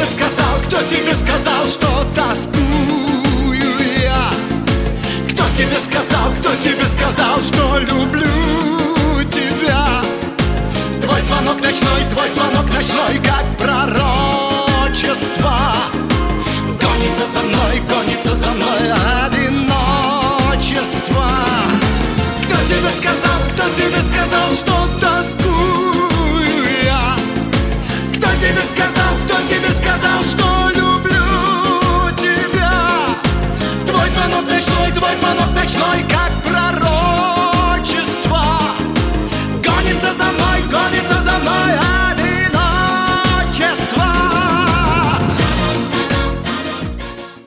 тебе сказал, что тоскую я? Кто тебе сказал, что люблю тебя? Твой звонок ночной, как пророчество. Гонится за мной одиночество. Кто тебе сказал, что тоскую я? Кто тебе сказал, что люблю тебя? Твой звонок ночной,